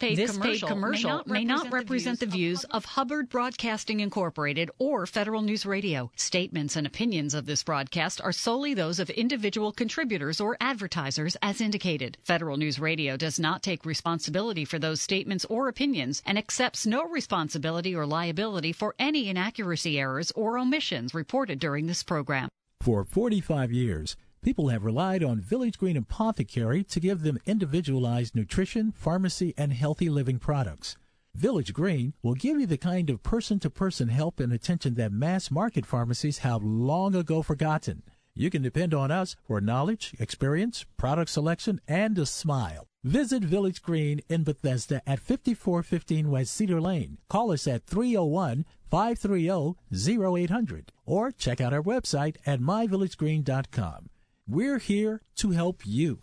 paid commercial may not represent the views of Hubbard Broadcasting Incorporated or Federal News Radio. Statements and opinions of this broadcast are solely those of individual contributors or advertisers as indicated. Federal News Radio does not take responsibility for those statements or opinions and accepts no responsibility or liability for any inaccuracy, errors, or omissions reported during this program. For 45 years, people have relied on Village Green Apothecary to give them individualized nutrition, pharmacy, and healthy living products. Village Green will give you the kind of person-to-person help and attention that mass-market pharmacies have long ago forgotten. You can depend on us for knowledge, experience, product selection, and a smile. Visit Village Green in Bethesda at 5415 West Cedar Lane. Call us at 301-530-0800 or check out our website at myvillagegreen.com. We're here to help you.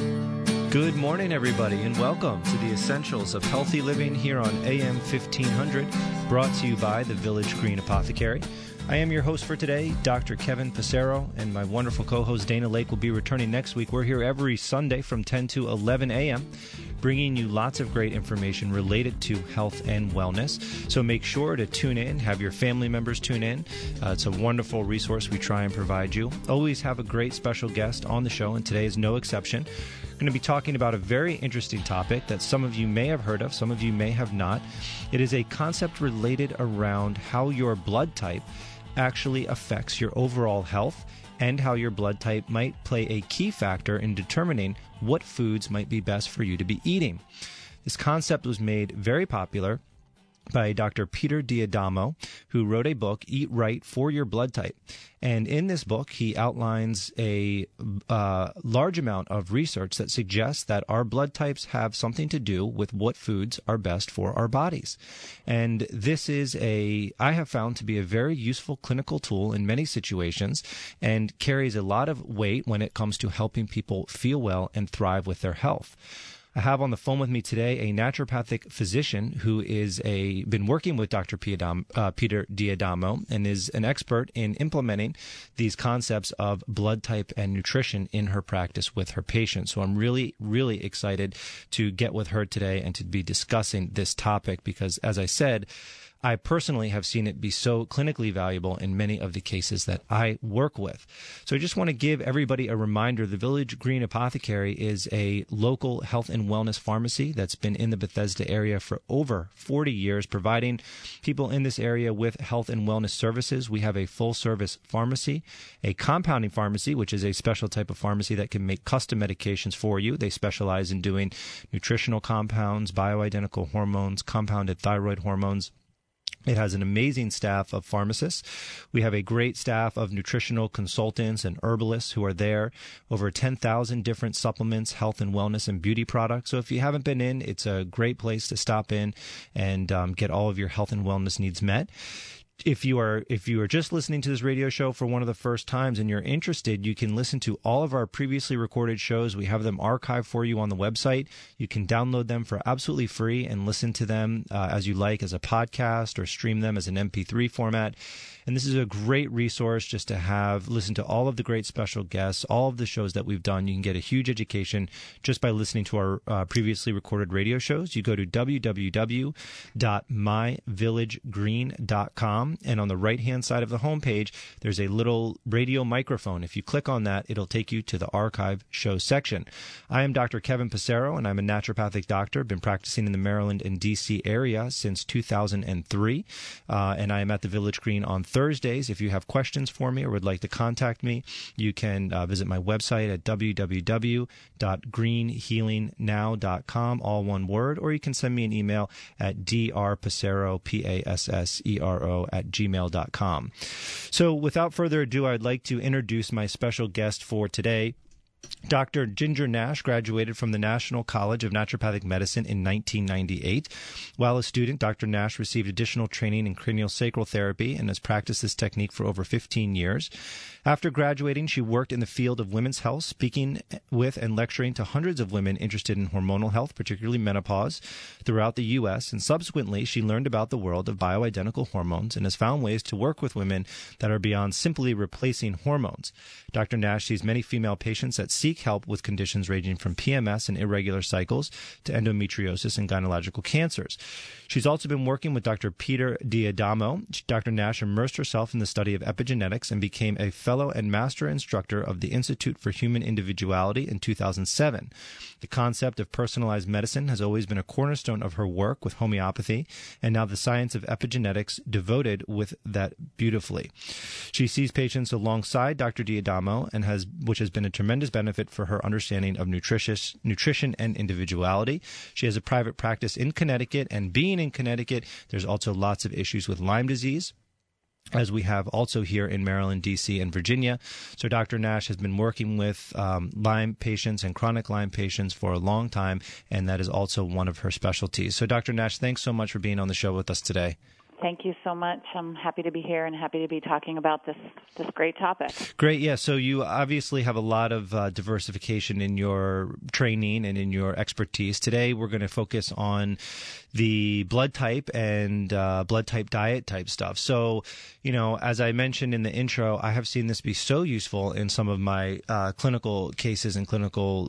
Good morning, everybody, and welcome to the Essentials of Healthy Living here on AM 1500, brought to you by the Village Green Apothecary. I am your host for today, Dr. Kevin Passero, and my wonderful co-host Dana Lake will be returning next week. We're here every Sunday from 10 to 11 a.m., bringing you lots of great information related to health and wellness. So make sure to tune in, have your family members tune in. It's a wonderful resource we try and provide you. Always have a great special guest on the show, and today is no exception. We're going to be talking about a very interesting topic that some of you may have heard of, some of you may have not. It is a concept related around how your blood type actually affects your overall health and how your blood type might play a key factor in determining what foods might be best for you to be eating. This concept was made very popular by Dr. Peter D'Adamo, who wrote a book, Eat Right for Your Blood Type. And in this book, he outlines a large amount of research that suggests that our blood types have something to do with what foods are best for our bodies. And this is I have found to be a very useful clinical tool in many situations and carries a lot of weight when it comes to helping people feel well and thrive with their health. I have on the phone with me today a naturopathic physician who is been working with Dr. Peter D'Adamo and is an expert in implementing these concepts of blood type and nutrition in her practice with her patients. So I'm really, really excited to get with her today and to be discussing this topic because, as I said, I personally have seen it be so clinically valuable in many of the cases that I work with. So I just want to give everybody a reminder. The Village Green Apothecary is a local health and wellness pharmacy that's been in the Bethesda area for over 40 years, providing people in this area with health and wellness services. We have a full-service pharmacy, a compounding pharmacy, which is a special type of pharmacy that can make custom medications for you. They specialize in doing nutritional compounds, bioidentical hormones, compounded thyroid hormones. It has an amazing staff of pharmacists. We have a great staff of nutritional consultants and herbalists who are there. Over 10,000 different supplements, health and wellness, and beauty products. So if you haven't been in, it's a great place to stop in and get all of your health and wellness needs met. If you are just listening to this radio show for one of the first times and you're interested, you can listen to all of our previously recorded shows. We have them archived for you on the website. You can download them for absolutely free and listen to them as you like as a podcast or stream them as an MP3 format. And this is a great resource just to listen to all of the great special guests, all of the shows that we've done. You can get a huge education just by listening to our previously recorded radio shows. You go to www.myvillagegreen.com, and on the right-hand side of the homepage, there's a little radio microphone. If you click on that, it'll take you to the archive show section. I am Dr. Kevin Passero, and I'm a naturopathic doctor. Been practicing in the Maryland and D.C. area since 2003, and I am at the Village Green on Thursdays. If you have questions for me or would like to contact me, you can visit my website at www.greenhealingnow.com, all one word, or you can send me an email at drpassero, P-A-S-S-E-R-O, @gmail.com. So without further ado, I'd like to introduce my special guest for today. Dr. Ginger Nash graduated from the National College of Naturopathic Medicine in 1998. While a student, Dr. Nash received additional training in craniosacral therapy and has practiced this technique for over 15 years. After graduating, she worked in the field of women's health, speaking with and lecturing to hundreds of women interested in hormonal health, particularly menopause, throughout the U.S., and subsequently she learned about the world of bioidentical hormones and has found ways to work with women that are beyond simply replacing hormones. Dr. Nash sees many female patients at seek help with conditions ranging from PMS and irregular cycles to endometriosis and gynecological cancers. She's also been working with Dr. Peter D'Adamo. Dr. Nash immersed herself in the study of epigenetics and became a fellow and master instructor of the Institute for Human Individuality in 2007. The concept of personalized medicine has always been a cornerstone of her work with homeopathy, and now the science of epigenetics devoted with that beautifully. She sees patients alongside Dr. D'Adamo, which has been a tremendous benefit for her understanding of nutrition and individuality. She has a private practice in Connecticut, and being in Connecticut, there's also lots of issues with Lyme disease, as we have also here in Maryland, D.C., and Virginia. So Dr. Nash has been working with Lyme patients and chronic Lyme patients for a long time, and that is also one of her specialties. So Dr. Nash, thanks so much for being on the show with us today. Thank you so much. I'm happy to be here and happy to be talking about this great topic. Great. Yeah. So you obviously have a lot of diversification in your training and in your expertise. Today, we're going to focus on the blood type and blood type diet type stuff. So, as I mentioned in the intro, I have seen this be so useful in some of my clinical cases and clinical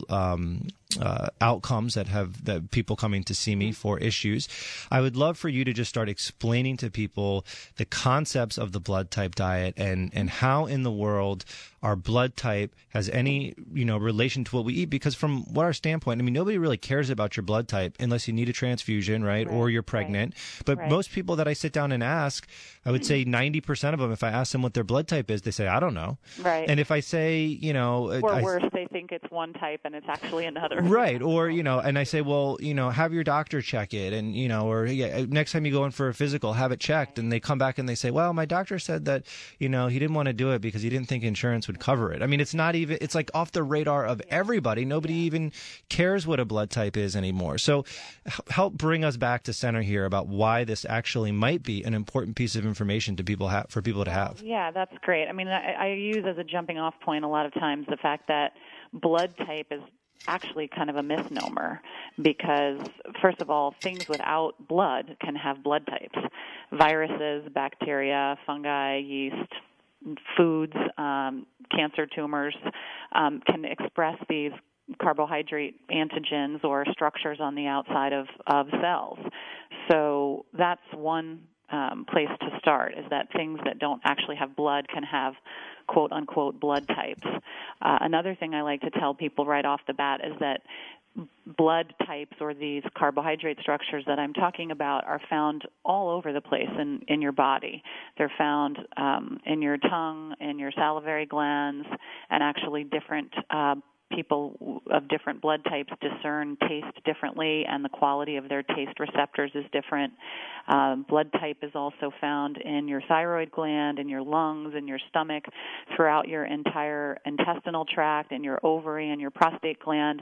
outcomes that people coming to see me for issues. I would love for you to just start explaining to people the concepts of the blood type diet and how in the world our blood type has any, relation to what we eat. Because from what our standpoint, nobody really cares about your blood type unless you need a transfusion, right? Or you're pregnant. Right. But most people that I sit down and ask, I would say 90% of them, if I ask them what their blood type is, they say, I don't know. Right. And if I say, or worse, they think it's one type and it's actually another. Right. Or, and I say, well, have your doctor check it. And, or next time you go in for a physical, have it checked. And they come back and they say, well, my doctor said that, he didn't want to do it because he didn't think insurance would cover it. It's not even, it's like off the radar of everybody. Nobody even cares what a blood type is anymore. So help bring us back to center here about why this actually might be an important piece of information for people to have. Yeah, that's great. I use as a jumping off point a lot of times the fact that blood type is actually kind of a misnomer because, first of all, things without blood can have blood types. Viruses, bacteria, fungi, yeast, foods, cancer tumors can express these carbohydrate antigens or structures on the outside of cells. So that's one place to start, is that things that don't actually have blood can have quote-unquote blood types. Another thing I like to tell people right off the bat is that blood types, or these carbohydrate structures that I'm talking about, are found all over the place in your body. They're found in your tongue, in your salivary glands, and actually different people of different blood types discern taste differently, and the quality of their taste receptors is different. Blood type is also found in your thyroid gland, in your lungs, in your stomach, throughout your entire intestinal tract, in your ovary and your prostate gland,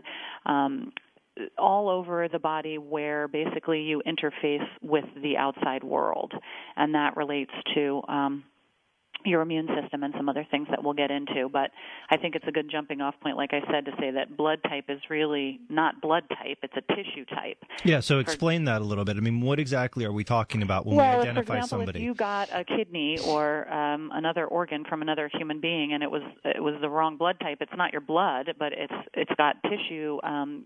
all over the body, where basically you interface with the outside world. And that relates to your immune system and some other things that we'll get into. But I think it's a good jumping off point, like I said, to say that blood type is really not blood type, it's a tissue type. Yeah, so explain that a little bit. What exactly are we talking about when we identify for example, somebody? If you got a kidney or another organ from another human being and it was the wrong blood type, it's not your blood, but it's got tissue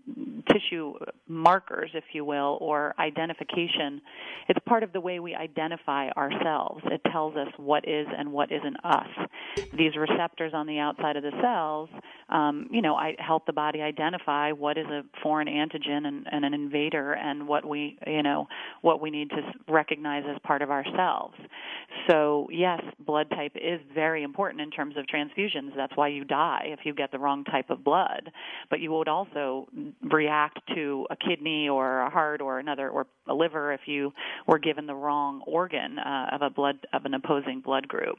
markers, if you will, or identification. It's part of the way we identify ourselves. It tells us what is and what isn't us. These receptors on the outside of the cells, help the body identify what is a foreign antigen and an invader, and what we need to recognize as part of ourselves. So yes, blood type is very important in terms of transfusions. That's why you die if you get the wrong type of blood. But you would also react to a kidney or a heart or a liver if you were given the wrong organ of an opposing blood group.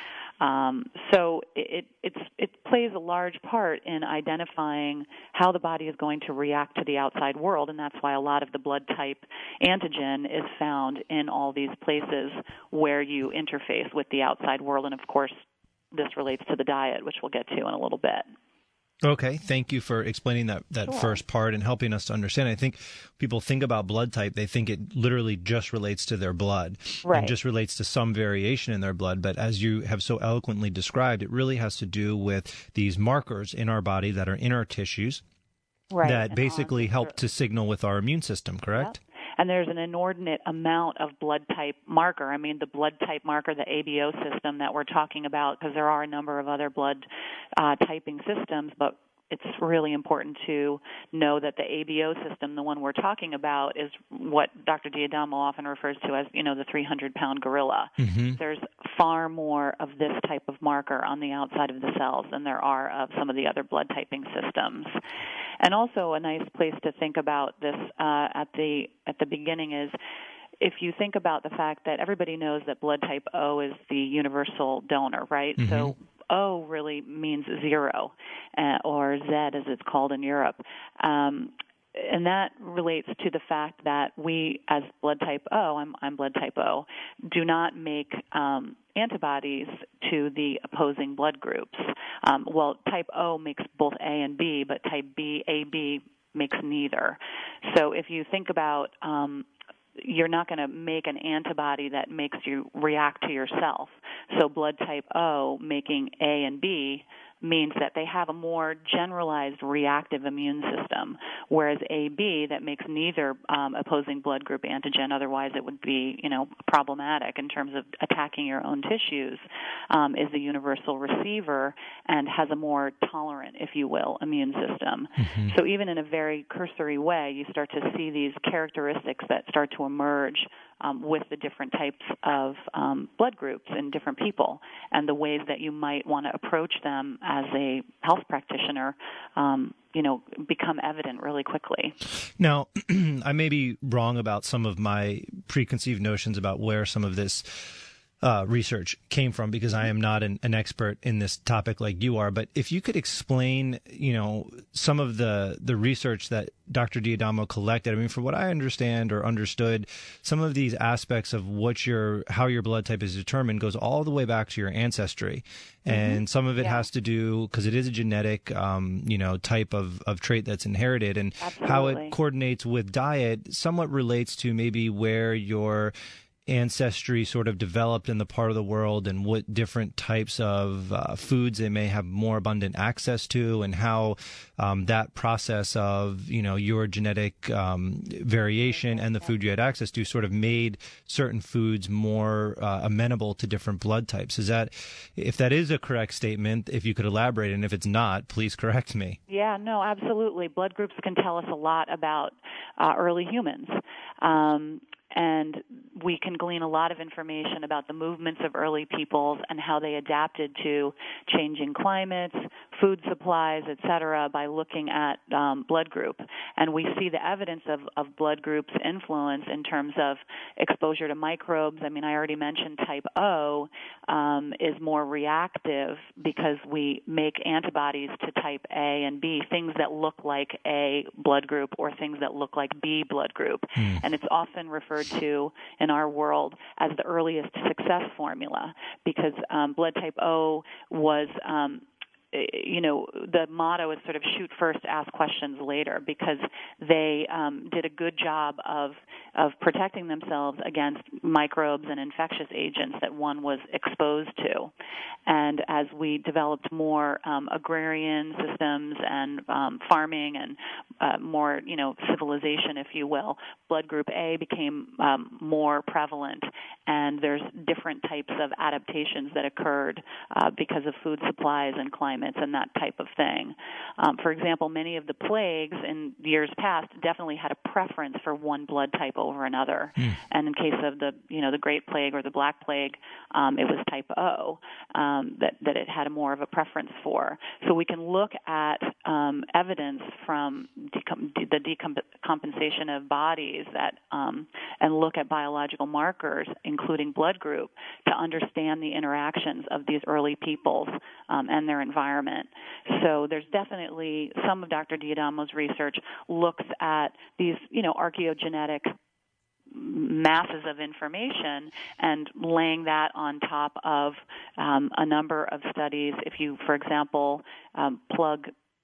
So it plays a large part in identifying how the body is going to react to the outside world, and that's why a lot of the blood type antigen is found in all these places where you interface with the outside world. And of course, this relates to the diet, which we'll get to in a little bit. Okay, thank you for explaining that Sure. first part and helping us to understand. I think people think about blood type, they think it literally just relates to their blood Right. and just relates to some variation in their blood. But as you have so eloquently described, it really has to do with these markers in our body that are in our tissues Right. that And basically help to signal with our immune system, correct? Yep. And there's an inordinate amount of blood type marker. I mean, the blood type marker, the ABO system that we're talking about, because there are a number of other blood typing systems, but it's really important to know that the ABO system, the one we're talking about, is what Dr. D'Adamo often refers to as, the 300-pound gorilla. Mm-hmm. There's far more of this type of marker on the outside of the cells than there are of some of the other blood typing systems. And also a nice place to think about this at the beginning is, if you think about the fact that everybody knows that blood type O is the universal donor, right? Mm-hmm. So O really means 0, or Z as it's called in Europe. And that relates to the fact that we, as blood type O, I'm blood type O, do not make antibodies to the opposing blood groups. Well, type O makes both A and B, but type B, AB makes neither. So if you think about you're not going to make an antibody that makes you react to yourself. So blood type O making A and B means that they have a more generalized reactive immune system, whereas AB that makes neither opposing blood group antigen, otherwise it would be, problematic in terms of attacking your own tissues, is the universal receiver and has a more tolerant, if you will, immune system. Mm-hmm. So even in a very cursory way, you start to see these characteristics that start to emerge with the different types of blood groups in different people, and the ways that you might want to approach them as a health practitioner, become evident really quickly. Now, I may be wrong about some of my preconceived notions about where some of this research came from, because I am not an expert in this topic like you are. But if you could explain, some of the research that Dr. D'Adamo collected. I mean, from what I understand or understood, some of these aspects of how your blood type is determined goes all the way back to your ancestry. And mm-hmm. some of it has to do, because it is a genetic, type of trait that's inherited, and Absolutely. How it coordinates with diet somewhat relates to maybe where your ancestry sort of developed in the part of the world and what different types of foods they may have more abundant access to, and how that process of, your genetic variation and the food you had access to sort of made certain foods more amenable to different blood types. If that is a correct statement, if you could elaborate, and if it's not, please correct me. Yeah, no, absolutely. Blood groups can tell us a lot about early humans. And we can glean a lot of information about the movements of early peoples and how they adapted to changing climates, food supplies, et cetera, by looking at blood group. And we see the evidence of blood group's influence in terms of exposure to microbes. I mean, I already mentioned type O is more reactive because we make antibodies to type A and B, things that look like A blood group or things that look like B blood group. And it's often referred to in our world as the earliest success formula, because blood type O was the motto is sort of shoot first, ask questions later, because they did a good job of protecting themselves against microbes and infectious agents that one was exposed to. And as we developed more agrarian systems and farming and more, civilization, if you will, blood group A became more prevalent, and there's different types of adaptations that occurred because of food supplies and climates and that type of thing. For example, many of the plagues in years past definitely had a preference for one blood type over another. And in case of the Great Plague or the Black Plague, it was type O that it had more of a preference for. So we can look at evidence from the decompensation of bodies and look at biological markers, including blood group, to understand the interactions of these early peoples and their environment. So there's definitely some of Dr. D'Adamo's research looks at these, archaeogenetic masses of information and laying that on top of a number of studies. If you, for example, plug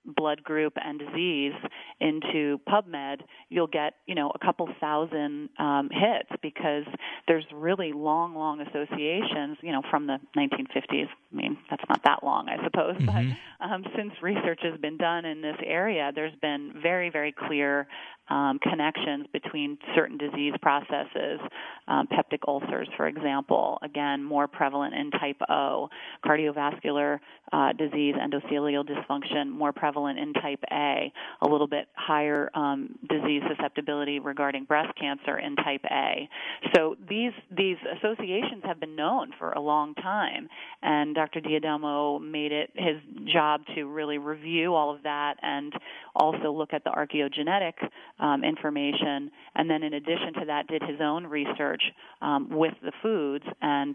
blood group and disease into PubMed, you'll get, a couple thousand hits, because there's really long associations, from the 1950s. I mean, that's not that long, I suppose, but since research has been done in this area, there's been very, very clear connections between certain disease processes, peptic ulcers, for example, again, more prevalent in type O, cardiovascular disease, endothelial dysfunction, more prevalent in type A, a little bit higher disease susceptibility regarding breast cancer in type A. So these associations have been known for a long time, and Dr. D'Adamo made it his job to really review all of that and also look at the archaeogenetic information, and then in addition to that did his own research with the foods and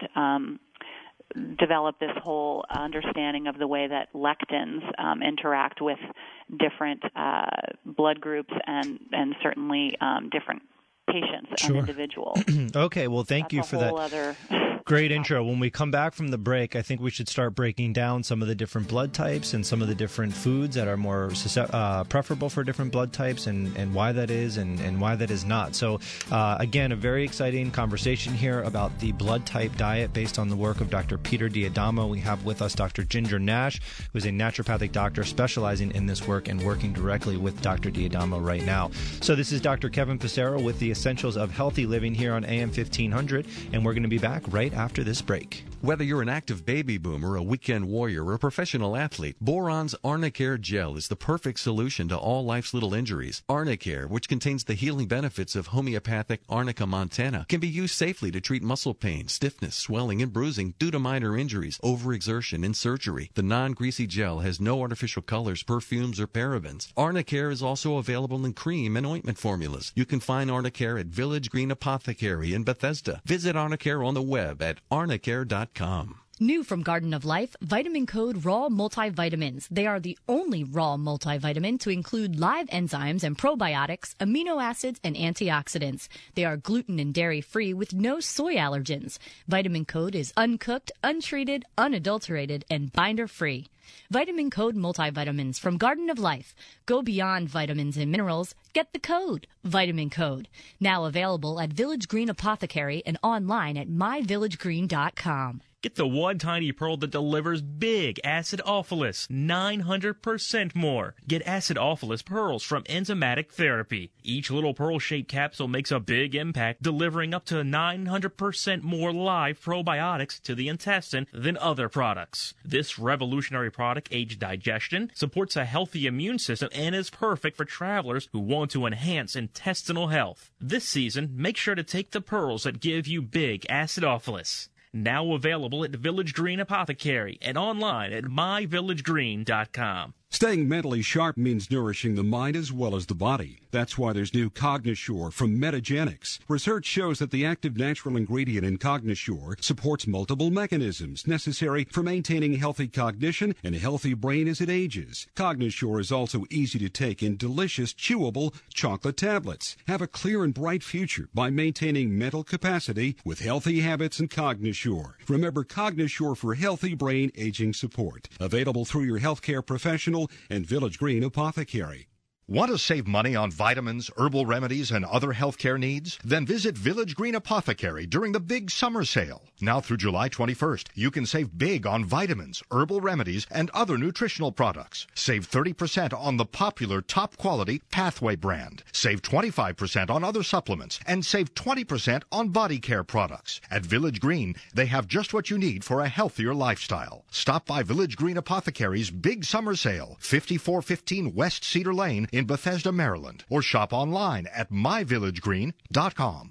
developed this whole understanding of the way that lectins interact with different blood groups and certainly different patients and individuals. Okay, well, thank you for that. Great intro. When we come back from the break, I think we should start breaking down some of the different blood types and some of the different foods that are more preferable for different blood types and why that is and why that is not. So, again, a very exciting conversation here about the blood type diet based on the work of Dr. Peter D'Adamo. We have with us Dr. Ginger Nash, who is a naturopathic doctor specializing in this work and working directly with Dr. D'Adamo right now. So this is Dr. Kevin Passero with the Essentials of Healthy Living here on AM 1500, and we're going to be back right after this break. Whether you're an active baby boomer, a weekend warrior, or a professional athlete, Boron's Arnicare Gel is the perfect solution to all life's little injuries. Arnicare, which contains the healing benefits of homeopathic Arnica montana, can be used safely to treat muscle pain, stiffness, swelling, and bruising due to minor injuries, overexertion, and surgery. The non-greasy gel has no artificial colors, perfumes, or parabens. Arnicare is also available in cream and ointment formulas. You can find Arnicare at Village Green Apothecary in Bethesda. Visit Arnicare on the web at arnicare.com. New from Garden of Life, Vitamin Code Raw Multivitamins. They are the only raw multivitamin to include live enzymes and probiotics, amino acids, and antioxidants. They are gluten and dairy-free with no soy allergens. Vitamin Code is uncooked, untreated, unadulterated, and binder-free. Vitamin Code Multivitamins from Garden of Life. Go beyond vitamins and minerals. Get the code, Vitamin Code. Now available at Village Green Apothecary and online at myvillagegreen.com. Get the one tiny pearl that delivers big acidophilus, 900% more. Get acidophilus pearls from Enzymatic Therapy. Each little pearl-shaped capsule makes a big impact, delivering up to 900% more live probiotics to the intestine than other products. This revolutionary product aids digestion, supports a healthy immune system, and is perfect for travelers who want to enhance intestinal health. This season, make sure to take the pearls that give you big acidophilus. Now available at Village Green Apothecary and online at myvillagegreen.com. Staying mentally sharp means nourishing the mind as well as the body. That's why there's new Cognisure from Metagenics. Research shows that the active natural ingredient in Cognisure supports multiple mechanisms necessary for maintaining healthy cognition and a healthy brain as it ages. Cognisure is also easy to take in delicious, chewable chocolate tablets. Have a clear and bright future by maintaining mental capacity with healthy habits and Cognisure. Remember Cognisure for healthy brain aging support. Available through your healthcare professional and Village Green Apothecary. Want to save money on vitamins, herbal remedies, and other healthcare needs? Then visit Village Green Apothecary during the big summer sale. Now through July 21st, you can save big on vitamins, herbal remedies, and other nutritional products. Save 30% on the popular top-quality Pathway brand. Save 25% on other supplements. And save 20% on body care products. At Village Green, they have just what you need for a healthier lifestyle. Stop by Village Green Apothecary's big summer sale, 5415 West Cedar Lane in Bethesda, Maryland, or shop online at myvillagegreen.com.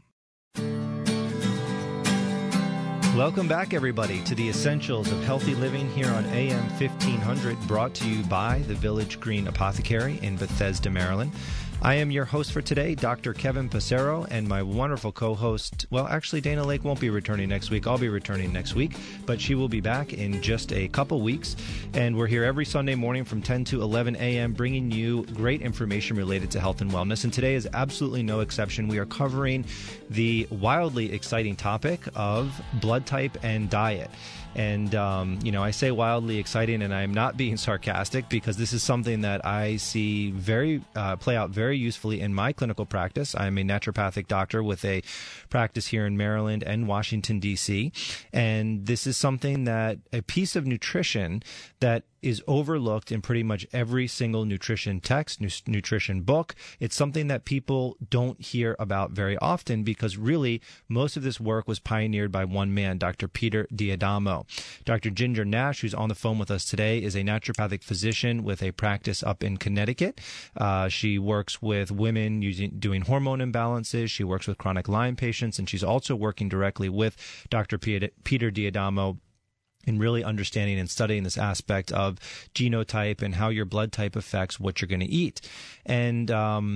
Welcome back, everybody, to the Essentials of Healthy Living here on AM 1500, brought to you by the Village Green Apothecary in Bethesda, Maryland. I am your host for today, Dr. Kevin Passero, and my wonderful co-host, well, actually, Dana Lake won't be returning next week. I'll be returning next week, but she will be back in just a couple weeks. And we're here every Sunday morning from 10 to 11 a.m. bringing you great information related to health and wellness. And today is absolutely no exception. We are covering the wildly exciting topic of blood type and diet. And, I say wildly exciting, and I'm not being sarcastic, because this is something that I see play out very usefully in my clinical practice. I'm a naturopathic doctor with a practice here in Maryland and Washington, D.C. And this is something that a piece of nutrition that is overlooked in pretty much every single nutrition text, nutrition book. It's something that people don't hear about very often, because really most of this work was pioneered by one man, Dr. Peter D'Adamo. Dr. Ginger Nash, who's on the phone with us today, is a naturopathic physician with a practice up in Connecticut. She works with women doing hormone imbalances. She works with chronic Lyme patients, and she's also working directly with Dr. Peter D'Adamo in really understanding and studying this aspect of genotype and how your blood type affects what you're going to eat. And,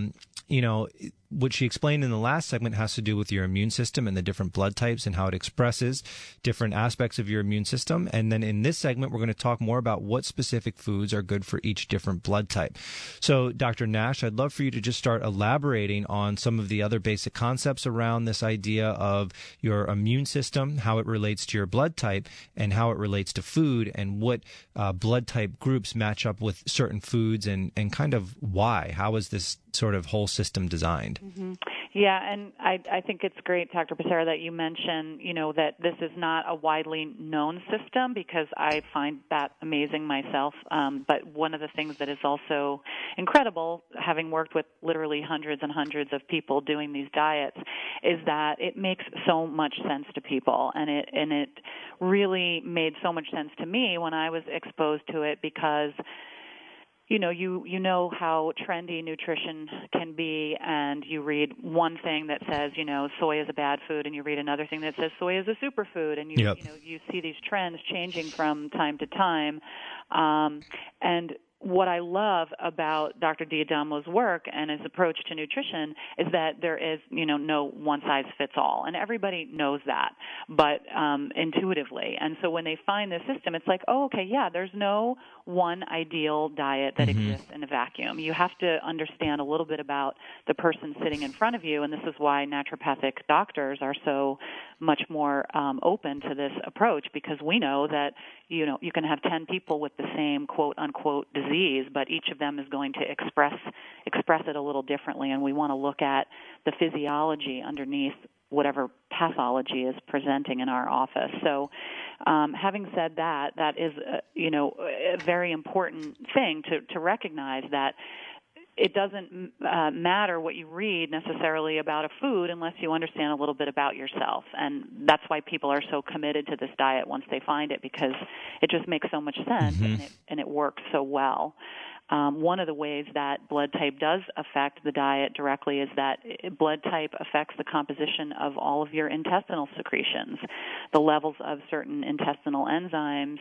what she explained in the last segment has to do with your immune system and the different blood types and how it expresses different aspects of your immune system. And then in this segment, we're going to talk more about what specific foods are good for each different blood type. So, Dr. Nash, I'd love for you to just start elaborating on some of the other basic concepts around this idea of your immune system, how it relates to your blood type, and how it relates to food, and what blood type groups match up with certain foods, and kind of why. How is this sort of whole system designed? Mm-hmm. Yeah, and I think it's great, Dr. Passero, that you mentioned, that this is not a widely known system, because I find that amazing myself. But one of the things that is also incredible, having worked with literally hundreds and hundreds of people doing these diets, is that it makes so much sense to people, and it really made so much sense to me when I was exposed to it, because you know how trendy nutrition can be, and you read one thing that says, soy is a bad food, and you read another thing that says soy is a superfood, and you see these trends changing from time to time. And what I love about Dr. D'Adamo's work and his approach to nutrition is that there is, no one-size-fits-all. And everybody knows that, but intuitively. And so when they find this system, it's like, oh, okay, yeah, there's no one ideal diet that exists in a vacuum. You have to understand a little bit about the person sitting in front of you, and this is why naturopathic doctors are so much more open to this approach, because we know that, you can have 10 people with the same quote-unquote disease, but each of them is going to express it a little differently, and we want to look at the physiology underneath whatever pathology is presenting in our office. So having said that, that is, a very important thing to recognize, that it doesn't matter what you read necessarily about a food unless you understand a little bit about yourself. And that's why people are so committed to this diet once they find it, because it just makes so much sense and it works so well. One of the ways that blood type does affect the diet directly is that blood type affects the composition of all of your intestinal secretions. The levels of certain intestinal enzymes,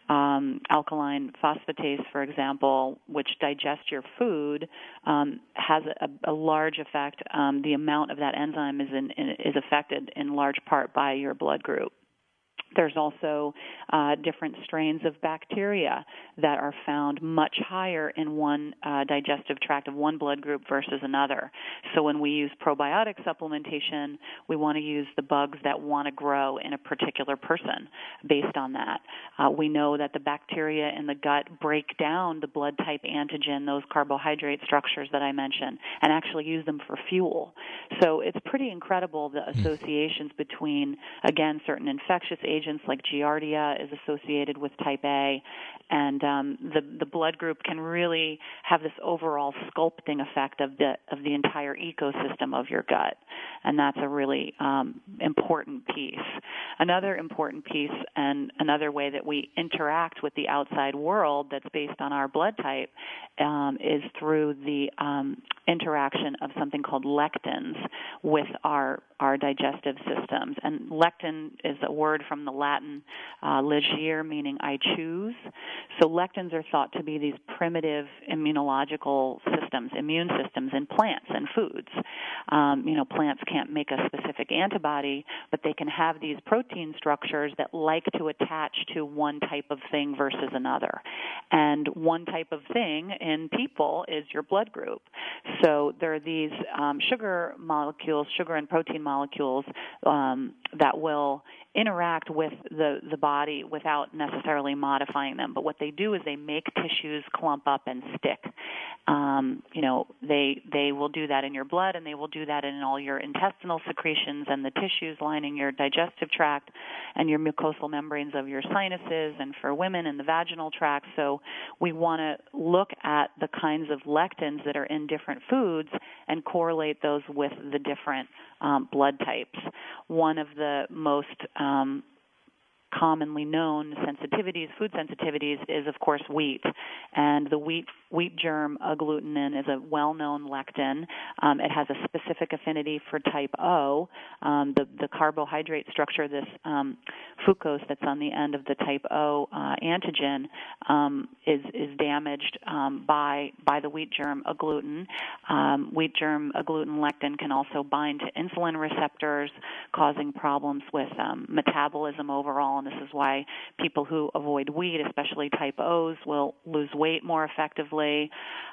alkaline phosphatase, for example, which digest your food, has a large effect. The amount of that enzyme is affected in large part by your blood group. There's also different strains of bacteria that are found much higher in one digestive tract of one blood group versus another. So when we use probiotic supplementation, we want to use the bugs that want to grow in a particular person based on that. We know that the bacteria in the gut break down the blood type antigen, those carbohydrate structures that I mentioned, and actually use them for fuel. So it's pretty incredible, the associations between, again, certain infectious agents like Giardia is associated with type A, and the blood group can really have this overall sculpting effect of the entire ecosystem of your gut, and that's a really important piece. Another important piece, and another way that we interact with the outside world that's based on our blood type, is through the interaction of something called lectins with our our digestive systems. And lectin is a word from the Latin legere, meaning I choose. So lectins are thought to be these primitive immunological systems, immune systems in plants and foods. Plants can't make a specific antibody, but they can have these protein structures that like to attach to one type of thing versus another. And one type of thing in people is your blood group. So there are these sugar and protein molecules that will interact with the body without necessarily modifying them. But what they do is they make tissues clump up and stick. They will do that in your blood, and they will do that in all your intestinal secretions and the tissues lining your digestive tract and your mucosal membranes of your sinuses, and for women in the vaginal tract. So we want to look at the kinds of lectins that are in different foods and correlate those with the different blood types. One of the most commonly known food sensitivities, is, of course, wheat. And the wheat germ agglutinin is a well-known lectin. It has a specific affinity for type O. The carbohydrate structure, this fucose that's on the end of the type O antigen, is damaged by the wheat germ agglutinin. Wheat germ agglutinin lectin can also bind to insulin receptors, causing problems with metabolism overall. And this is why people who avoid wheat, especially type O's, will lose weight more effectively.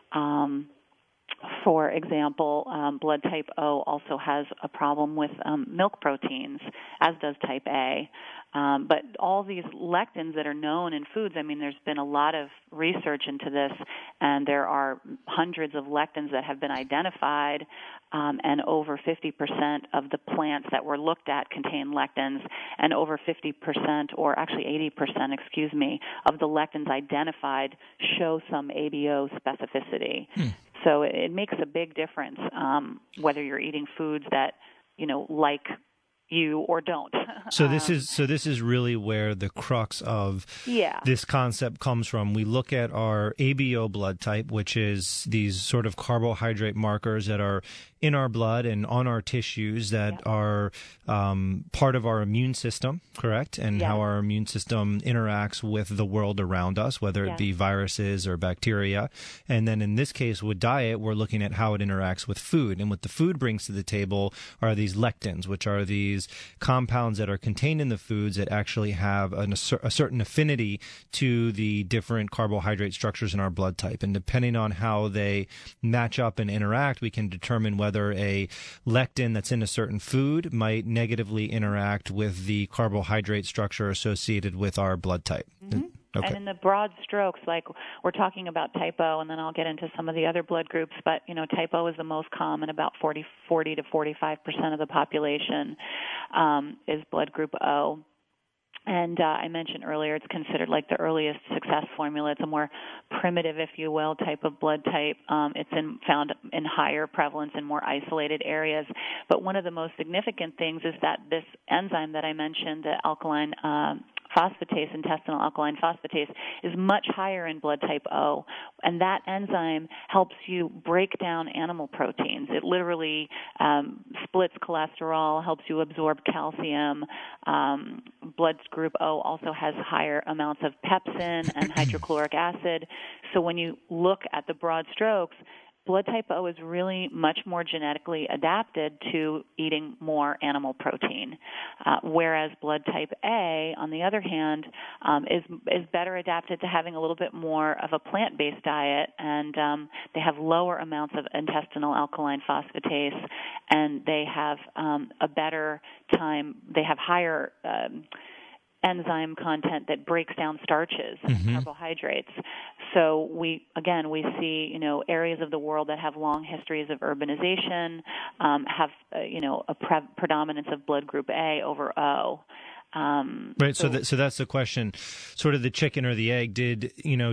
For example, blood type O also has a problem with milk proteins, as does type A. But all these lectins that are known in foods, there's been a lot of research into this, and there are hundreds of lectins that have been identified, and over 50% of the plants that were looked at contain lectins, and over 50%, or actually 80%, of the lectins identified show some ABO specificity. So it makes a big difference whether you're eating foods that, like you or don't. So this is really where the crux of this concept comes from. We look at our ABO blood type, which is these sort of carbohydrate markers that are in our blood and on our tissues that are part of our immune system, correct? And how our immune system interacts with the world around us, whether it be viruses or bacteria. And then in this case, with diet, we're looking at how it interacts with food. And what the food brings to the table are these lectins, which are these compounds that are contained in the foods that actually have a certain affinity to the different carbohydrate structures in our blood type. And depending on how they match up and interact, we can determine whether a lectin that's in a certain food might negatively interact with the carbohydrate structure associated with our blood type. Mm-hmm. Okay. And in the broad strokes, like we're talking about type O, and then I'll get into some of the other blood groups, but, type O is the most common. About 40 to 45% of the population is blood group O. And I mentioned earlier it's considered like the earliest success formula. It's a more primitive, if you will, type of blood type. It's found in higher prevalence in more isolated areas. But one of the most significant things is that this enzyme that I mentioned, the alkaline phosphatase, intestinal alkaline phosphatase, is much higher in blood type O, and that enzyme helps you break down animal proteins. It literally splits cholesterol, helps you absorb calcium. Blood group O also has higher amounts of pepsin and hydrochloric acid. So when you look at the broad strokes, blood type O is really much more genetically adapted to eating more animal protein, whereas blood type A, on the other hand, is better adapted to having a little bit more of a plant-based diet, and they have lower amounts of intestinal alkaline phosphatase, and they have a better time. They have higher enzyme content that breaks down starches and carbohydrates. So we see, areas of the world that have long histories of urbanization have, a predominance of blood group A over O. Right. So that's the question, sort of the chicken or the egg. Did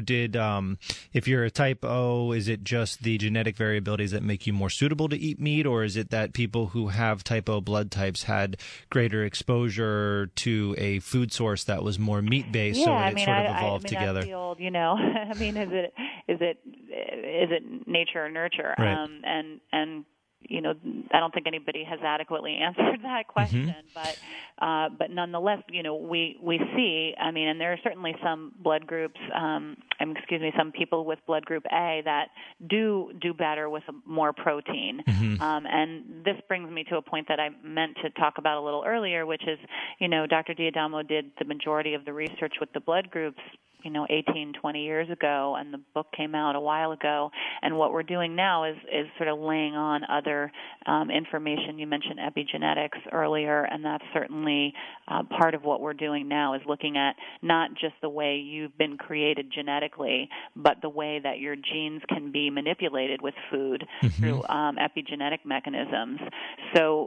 if you're a type O, is it just the genetic variabilities that make you more suitable to eat meat, or is it that people who have type O blood types had greater exposure to a food source that was more meat based, so it sort of evolved together? That's the old, is it nature or nurture? Right. And I don't think anybody has adequately answered that question, but nonetheless, we see, and there are certainly some blood groups, some people with blood group A that do better with more protein. And this brings me to a point that I meant to talk about a little earlier, which is, Dr. D'Adamo did the majority of the research with the blood groups 18, 20 years ago, and the book came out a while ago. And what we're doing now is sort of laying on other information. You mentioned epigenetics earlier, and that's certainly part of what we're doing now, is looking at not just the way you've been created genetically, but the way that your genes can be manipulated with food through epigenetic mechanisms. So,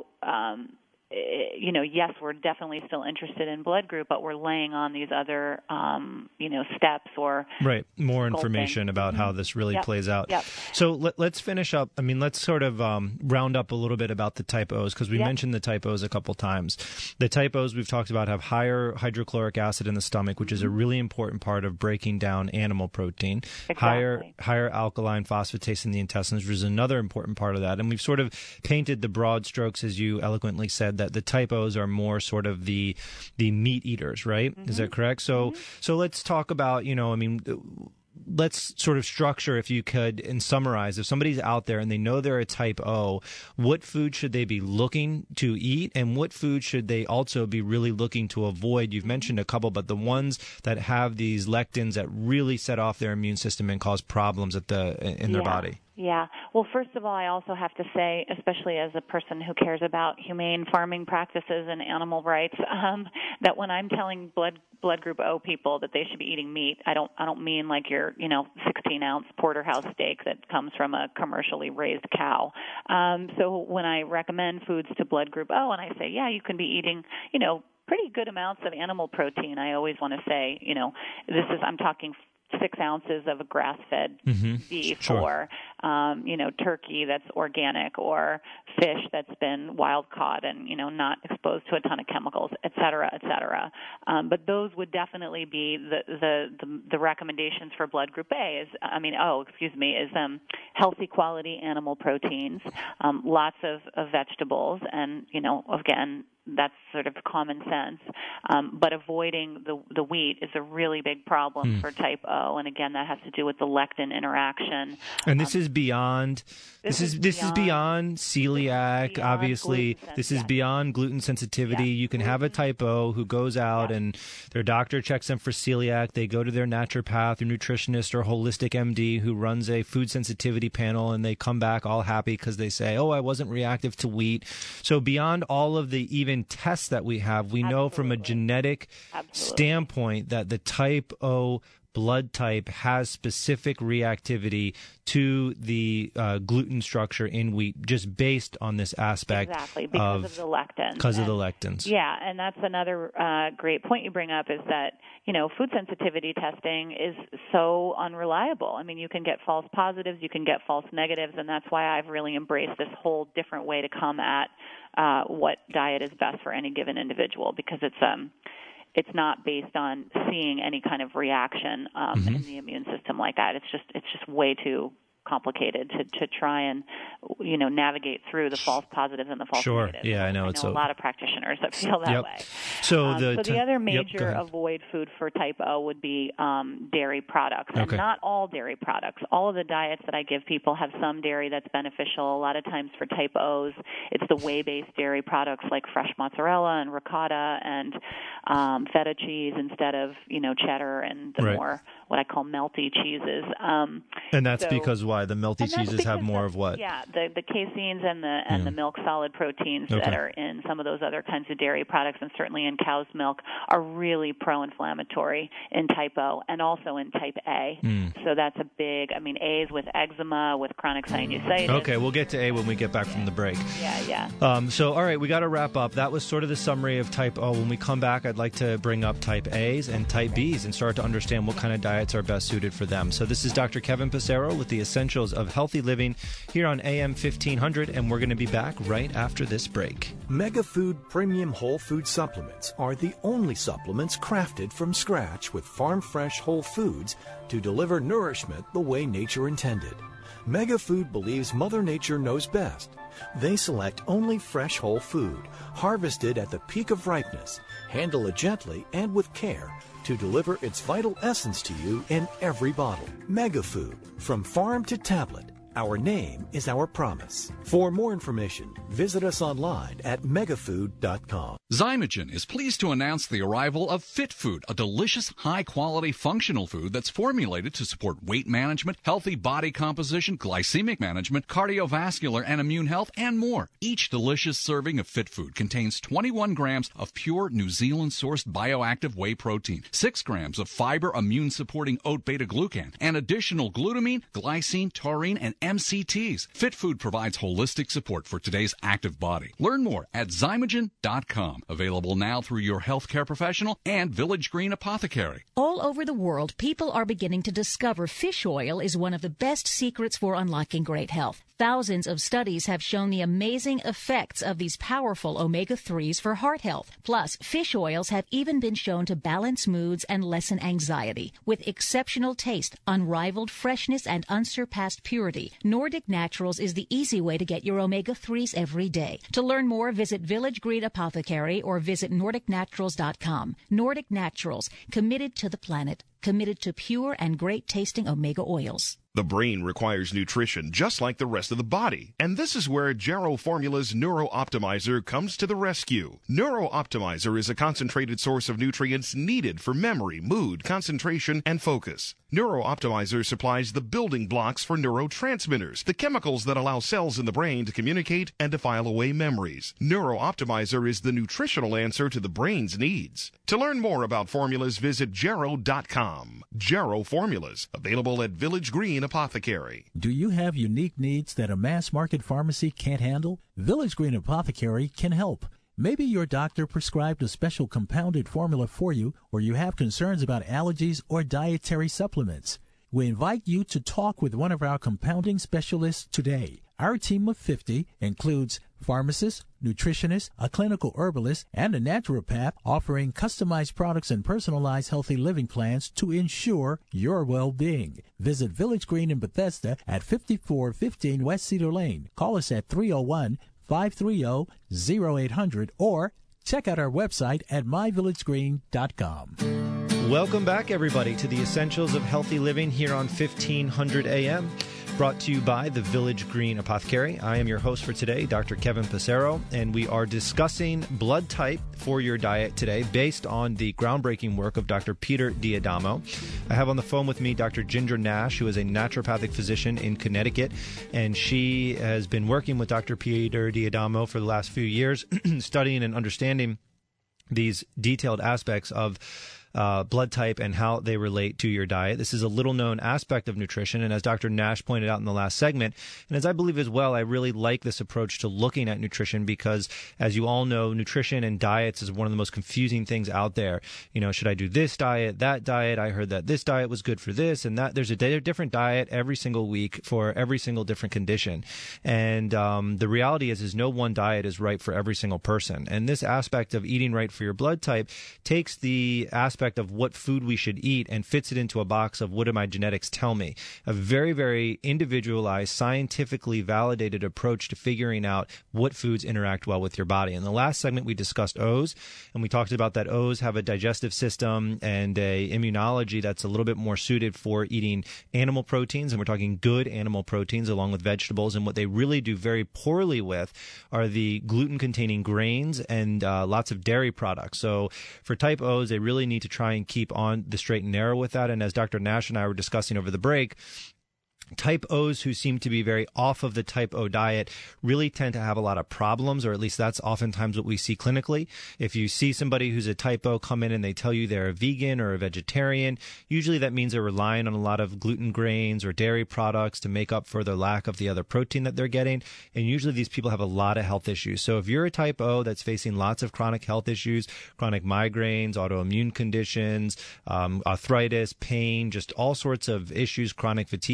yes, we're definitely still interested in blood group, but we're laying on these other, steps or more information about how this really plays out. So let's finish up. Let's sort of round up a little bit about the type O's, because we mentioned the type O's a couple times. The type O's we've talked about have higher hydrochloric acid in the stomach, which is a really important part of breaking down animal protein. Higher alkaline phosphatase in the intestines, which is another important part of that. And we've sort of painted the broad strokes, as you eloquently said, that the type O's are more sort of the meat eaters, right? Is that correct? So let's talk about, let's sort of structure, if you could, and summarize. If somebody's out there and they know they're a type O, what food should they be looking to eat, and what food should they also be really looking to avoid? You've mentioned a couple, but the ones that have these lectins that really set off their immune system and cause problems in their body. Yeah. Well, first of all, I also have to say, especially as a person who cares about humane farming practices and animal rights, that when I'm telling blood group O people that they should be eating meat, I don't mean like your 16-ounce porterhouse steak that comes from a commercially raised cow. So when I recommend foods to blood group O, and I say, you can be eating, pretty good amounts of animal protein, I always want to say, I'm talking 6 ounces of a grass-fed beef, or turkey that's organic, or fish that's been wild-caught and not exposed to a ton of chemicals, et cetera, et cetera. But those would definitely be the recommendations for blood group A. Is healthy quality animal proteins, lots of vegetables, and again, that's sort of common sense. But avoiding the wheat is a really big problem for type O, and again, that has to do with the lectin interaction. And this is beyond. This is beyond celiac. Obviously, this is beyond gluten sensitivity. You can have a type O who goes out and their doctor checks them for celiac. They go to their naturopath or nutritionist or holistic MD who runs a food sensitivity panel, and they come back all happy because they say, "Oh, I wasn't reactive to wheat." So beyond all of the even tests that we have, we know from a genetic standpoint that the type O blood type has specific reactivity to the gluten structure in wheat, just based on this aspect. Exactly, because of the lectins. Because of the lectins. Yeah, and that's another great point you bring up, is that, food sensitivity testing is so unreliable. You can get false positives, you can get false negatives, and that's why I've really embraced this whole different way to come at what diet is best for any given individual, because it's not based on seeing any kind of reaction in the immune system like that. It's just way too complicated to try and navigate through the false positives and the false negatives. Yeah, I know a lot of practitioners that feel that way. So the other major avoid food for type O would be dairy products, and not all dairy products. All of the diets that I give people have some dairy that's beneficial. A lot of times for type O's, it's the whey-based dairy products like fresh mozzarella and ricotta and feta cheese instead of cheddar and the more what I call melty cheeses. And that's because why? The melty cheeses have more of what? Yeah, the caseins and the milk solid proteins that are in some of those other kinds of dairy products, and certainly in cow's milk, are really pro-inflammatory in type O and also in type A. So that's a big, A's with eczema, with chronic sinusitis. Okay, we'll get to A when we get back from the break. Yeah. So, all right, we got to wrap up. That was sort of the summary of type O. When we come back, I'd like to bring up type A's and type B's and start to understand what kind of diets are best suited for them. So this is Dr. Kevin Passero with the Essentials of Healthy Living here on AM 1500, and we're going to be back right after this break. MegaFood Premium Whole Food Supplements are the only supplements crafted from scratch with farm-fresh whole foods to deliver nourishment the way nature intended. MegaFood believes Mother Nature knows best, They select only fresh whole food, harvested at the peak of ripeness. Handle it gently and with care to deliver its vital essence to you in every bottle. Mega Food, from farm to tablet. Our name is our promise. For more information, visit us online at megafood.com. Zymogen is pleased to announce the arrival of Fit Food, a delicious, high-quality functional food that's formulated to support weight management, healthy body composition, glycemic management, cardiovascular and immune health, and more. Each delicious serving of Fit Food contains 21 grams of pure New Zealand-sourced bioactive whey protein, 6 grams of fiber immune-supporting oat beta-glucan, and additional glutamine, glycine, taurine, and MCTs. Fit Food provides holistic support for today's active body. Learn more at Zymogen.com. Available now through your healthcare professional and Village Green Apothecary. All over the world, people are beginning to discover fish oil is one of the best secrets for unlocking great health. Thousands of studies have shown the amazing effects of these powerful omega-3s for heart health. Plus, fish oils have even been shown to balance moods and lessen anxiety. With exceptional taste, unrivaled freshness, and unsurpassed purity, Nordic Naturals is the easy way to get your omega-3s every day. To learn more, visit Village Green Apothecary or visit NordicNaturals.com. Nordic Naturals, committed to the planet, committed to pure and great-tasting omega oils. The brain requires nutrition just like the rest of the body, and this is where Jarrow Formula's Neuro Optimizer comes to the rescue. Neuro Optimizer is a concentrated source of nutrients needed for memory, mood, concentration, and focus. Neuro Optimizer supplies the building blocks for neurotransmitters, the chemicals that allow cells in the brain to communicate and to file away memories. Neuro Optimizer is the nutritional answer to the brain's needs. To learn more about formulas, visit Jarrow.com. Jarrow Formulas, available at Village Green Apothecary. Do you have unique needs that a mass market pharmacy can't handle? Village Green Apothecary can help. Maybe your doctor prescribed a special compounded formula for you, or you have concerns about allergies or dietary supplements. We invite you to talk with one of our compounding specialists today. Our team of 50 includes pharmacists, nutritionists, a clinical herbalist, and a naturopath offering customized products and personalized healthy living plans to ensure your well-being. Visit Village Green in Bethesda at 5415 West Cedar Lane. Call us at 301-530-0800 or check out our website at myvillagegreen.com. Welcome back, everybody, to the Essentials of Healthy Living here on 1500 AM. Brought to you by the Village Green Apothecary. I am your host for today, Dr. Kevin Passero, and we are discussing blood type for your diet today based on the groundbreaking work of Dr. Peter D'Adamo. I have on the phone with me Dr. Ginger Nash, who is a naturopathic physician in Connecticut, and she has been working with Dr. Peter D'Adamo for the last few years, studying and understanding these detailed aspects of blood type and how they relate to your diet. This is a little-known aspect of nutrition, and as Dr. Nash pointed out in the last segment, and as I believe as well, I really like this approach to looking at nutrition because, as you all know, nutrition and diets is one of the most confusing things out there. You know, should I do this diet, that diet? I heard that this diet was good for this and that. There's a different diet every single week for every single different condition. And the reality is no one diet is right for every single person. And this aspect of eating right for your blood type takes the aspect of what food we should eat and fits it into a box of what do my genetics tell me. A very, very individualized, scientifically validated approach to figuring out what foods interact well with your body. In the last segment, we discussed O's, and we talked about that O's have a digestive system and a immunology that's a little bit more suited for eating animal proteins, and we're talking good animal proteins along with vegetables, and what they really do very poorly with are the gluten-containing grains and lots of dairy products. So for type O's, they really need to try and keep on the straight and narrow with that. And as Dr. Nash and I were discussing over the break, type O's who seem to be very off of the type O diet really tend to have a lot of problems, or at least that's oftentimes what we see clinically. If you see somebody who's a type O come in and they tell you they're a vegan or a vegetarian, usually that means they're relying on a lot of gluten grains or dairy products to make up for the lack of the other protein that they're getting. And usually these people have a lot of health issues. So if you're a type O that's facing lots of chronic health issues, chronic migraines, autoimmune conditions, arthritis, pain, just all sorts of issues, chronic fatigue,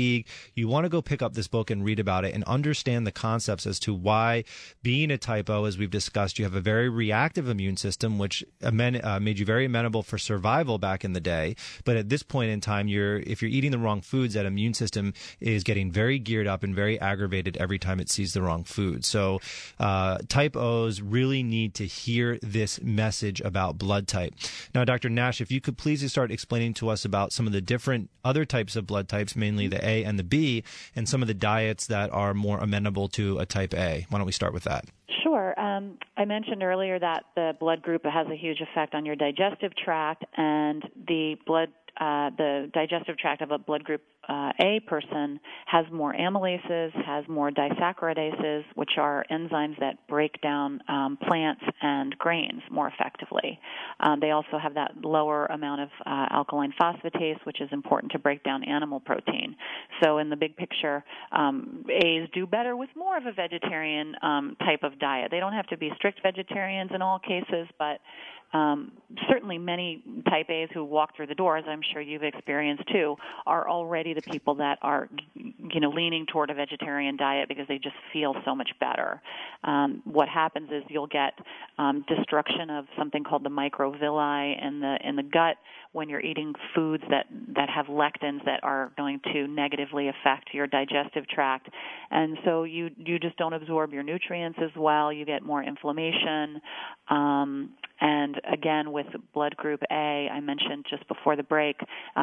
you want to go pick up this book and read about it and understand the concepts as to why, being a type O, as we've discussed, you have a very reactive immune system, which made you very amenable for survival back in the day. But at this point in time, if you're eating the wrong foods, that immune system is getting very geared up and very aggravated every time it sees the wrong food. So type O's really need to hear this message about blood type. Now, Dr. Nash, if you could please start explaining to us about some of the different other types of blood types, mainly the A and the B, and some of the diets that are more amenable to a type A. Why don't we start with that? Sure. I mentioned earlier that the blood group has a huge effect on your digestive tract, and the digestive tract of a blood group A person has more amylases, has more disaccharidases, which are enzymes that break down plants and grains more effectively. They also have that lower amount of alkaline phosphatase, which is important to break down animal protein. So in the big picture, A's do better with more of a vegetarian type of diet. They don't have to be strict vegetarians in all cases, but certainly many type A's who walk through the door, as I'm sure you've experienced too, are already the people that are, leaning toward a vegetarian diet because they just feel so much better. What happens is you'll get destruction of something called the microvilli in the gut when you're eating foods that have lectins that are going to negatively affect your digestive tract. And so you just don't absorb your nutrients as well. You get more inflammation. And again, with blood group A, I mentioned just before the break,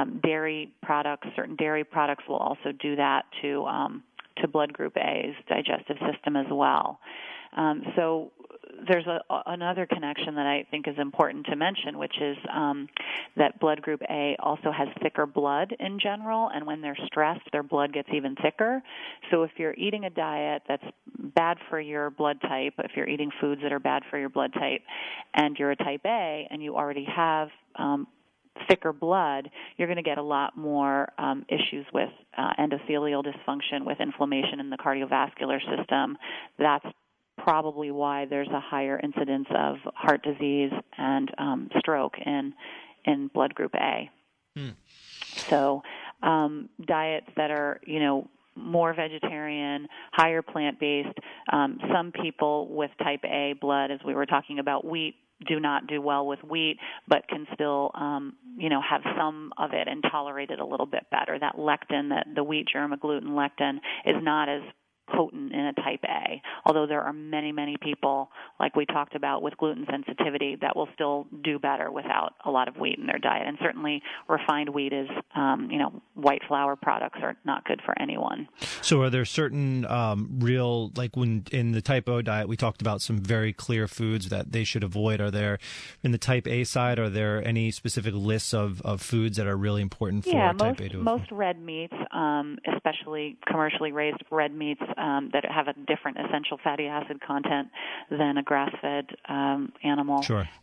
certain dairy products will also do that to blood group A's digestive system as well. So there's another connection that I think is important to mention, which is that blood group A also has thicker blood in general, and when they're stressed, their blood gets even thicker. So if you're eating a diet that's bad for your blood type, if you're eating foods that are bad for your blood type, and you're a type A and you already have thicker blood, you're going to get a lot more issues with endothelial dysfunction, with inflammation in the cardiovascular system. That's probably why there's a higher incidence of heart disease and stroke in blood group A. So diets that are, more vegetarian, higher plant-based. Some people with type A blood, as we were talking about wheat, do not do well with wheat, but can still, have some of it and tolerate it a little bit better. That lectin, the wheat germ agglutinin lectin, is not as potent in a type A, although there are many, many people, like we talked about with gluten sensitivity, that will still do better without a lot of wheat in their diet. And certainly refined wheat is, white flour products are not good for anyone. So are there certain like when in the type O diet, we talked about some very clear foods that they should avoid. Are there, in the type A side, are there any specific lists of foods that are really important for type A to avoid? Most red meats, especially commercially raised red meats, that have a different essential fatty acid content than a grass-fed animal,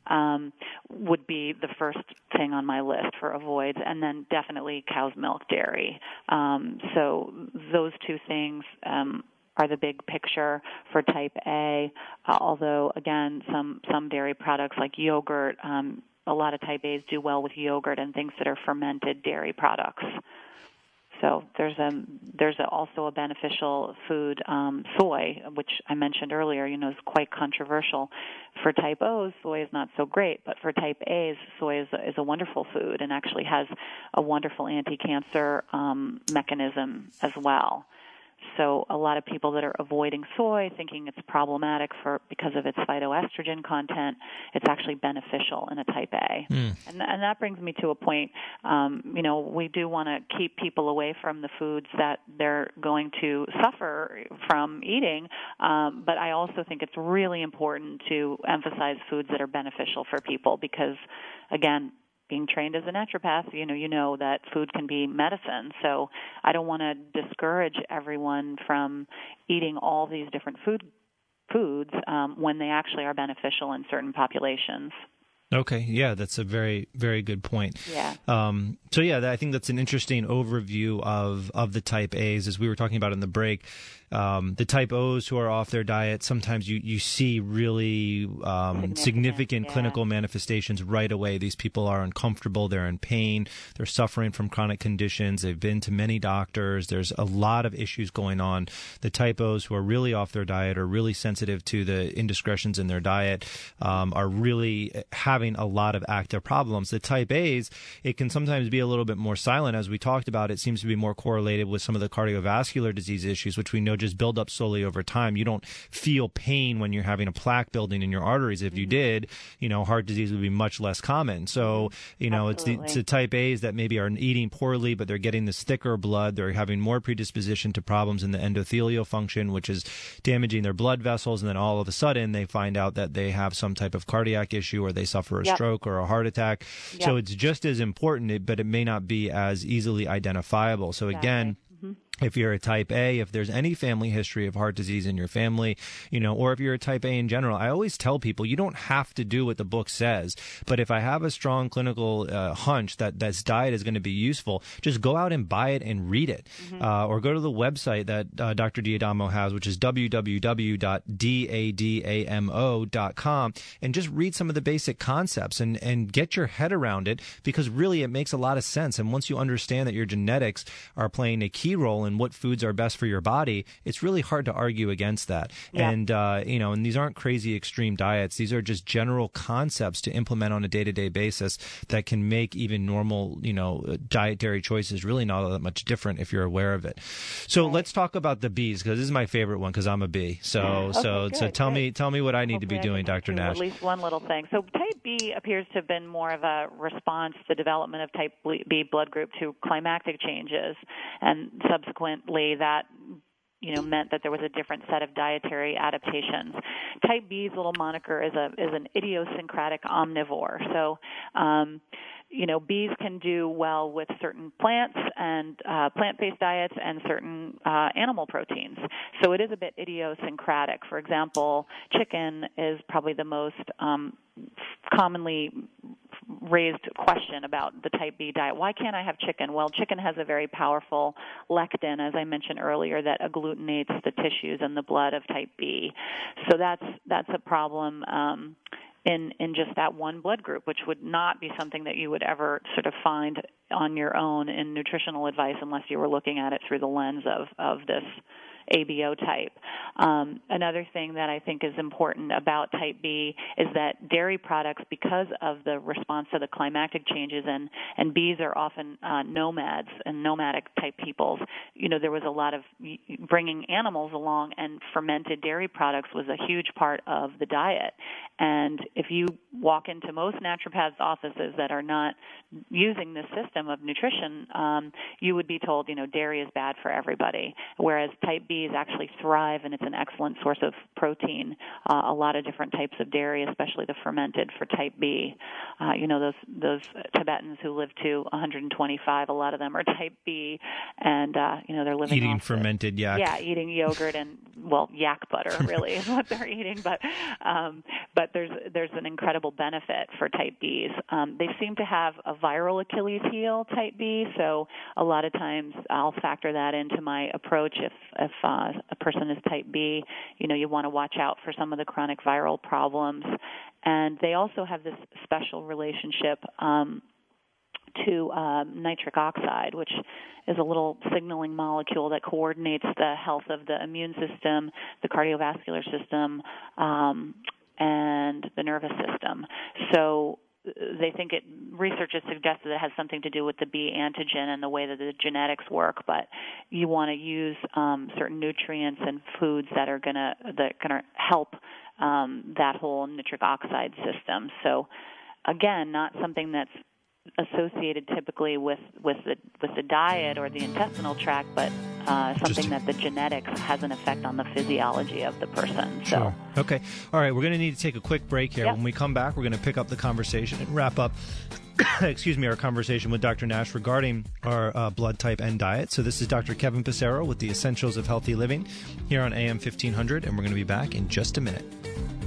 would be the first thing on my list for avoids, and then definitely cow's milk dairy. So those two things are the big picture for type A, although, again, some dairy products like yogurt, a lot of type A's do well with yogurt and things that are fermented dairy products. So there's also a beneficial food, soy, which I mentioned earlier, is quite controversial. For type O's, soy is not so great, but for type A's, soy is a wonderful food and actually has a wonderful anti-cancer mechanism as well. So a lot of people that are avoiding soy, thinking it's problematic because of its phytoestrogen content, it's actually beneficial in a type A. And that brings me to a point, we do want to keep people away from the foods that they're going to suffer from eating, but I also think it's really important to emphasize foods that are beneficial for people because, again, being trained as a naturopath, you know that food can be medicine. So I don't want to discourage everyone from eating all these different foods when they actually are beneficial in certain populations. Okay, yeah, that's a very, very good point. Yeah. I think that's an interesting overview of the type A's, as we were talking about in the break. The type O's who are off their diet, sometimes you see really significant clinical manifestations right away. These people are uncomfortable, they're in pain, they're suffering from chronic conditions, they've been to many doctors, there's a lot of issues going on. The type O's who are really off their diet, are really sensitive to the indiscretions in their diet, are really having a lot of active problems. The type A's, it can sometimes be a little bit more silent. As we talked about, it seems to be more correlated with some of the cardiovascular disease issues, which we know just build up slowly over time. You don't feel pain when you're having a plaque building in your arteries. If you did, heart disease would be much less common. So, it's the type A's that maybe are eating poorly, but they're getting this thicker blood. They're having more predisposition to problems in the endothelial function, which is damaging their blood vessels. And then all of a sudden they find out that they have some type of cardiac issue, or they suffer a stroke or a heart attack. Yep. So it's just as important, but it may not be as easily identifiable. So again, if you're a type A, if there's any family history of heart disease in your family, or if you're a type A in general, I always tell people you don't have to do what the book says. But if I have a strong clinical hunch that this diet is going to be useful, just go out and buy it and read it. Or go to the website that Dr. D'Adamo has, which is www.dadamo.com, and just read some of the basic concepts and get your head around it, because really it makes a lot of sense. And once you understand that your genetics are playing a key role in what foods are best for your body, it's really hard to argue against that. Yeah. And, and these aren't crazy extreme diets. These are just general concepts to implement on a day-to-day basis that can make even normal, dietary choices really not that much different if you're aware of it. So let's talk about the B's, because this is my favorite one, because I'm a B. So tell me what I need to be doing, Dr. Nash. At least one little thing. So type B appears to have been more of a response to the development of type B blood group to climactic changes, and subsequently that meant that there was a different set of dietary adaptations. Type B's little moniker is an idiosyncratic omnivore. So B's can do well with certain plants and plant-based diets and certain animal proteins. So it is a bit idiosyncratic. For example, chicken is probably the most commonly raised question about the type B diet. Why can't I have chicken? Well, chicken has a very powerful lectin, as I mentioned earlier, that agglutinates the tissues and the blood of type B. So that's a problem in just that one blood group, which would not be something that you would ever sort of find on your own in nutritional advice unless you were looking at it through the lens of this ABO type. Another thing that I think is important about type B is that dairy products, because of the response to the climactic changes, and Bs are often nomads and nomadic type peoples, there was a lot of bringing animals along, and fermented dairy products was a huge part of the diet. And if you walk into most naturopaths' offices that are not using this system of nutrition, you would be told, dairy is bad for everybody, whereas type B actually thrive, and it's an excellent source of protein. A lot of different types of dairy, especially the fermented for type B. Those Tibetans who live to 125, a lot of them are type B, and they're living eating fermented yak. Yeah, eating yogurt and yak butter really is what they're eating. But there's an incredible benefit for type Bs. They seem to have a viral Achilles heel, type B. So a lot of times I'll factor that into my approach if a person is type B, you want to watch out for some of the chronic viral problems. And they also have this special relationship to nitric oxide, which is a little signaling molecule that coordinates the health of the immune system, the cardiovascular system, and the nervous system. So they think research has suggested it has something to do with the B antigen and the way that the genetics work, but you want to use certain nutrients and foods that are going to help that whole nitric oxide system. So again, not something that's associated typically with the diet or the intestinal tract, but something that the genetics has an effect on the physiology of the person. So. Sure. Okay. All right. We're going to need to take a quick break here. Yep. When we come back, we're going to pick up the conversation and wrap up our conversation with Dr. Nash regarding our blood type and diet. So this is Dr. Kevin Passero with the Essentials of Healthy Living here on AM 1500, and we're going to be back in just a minute.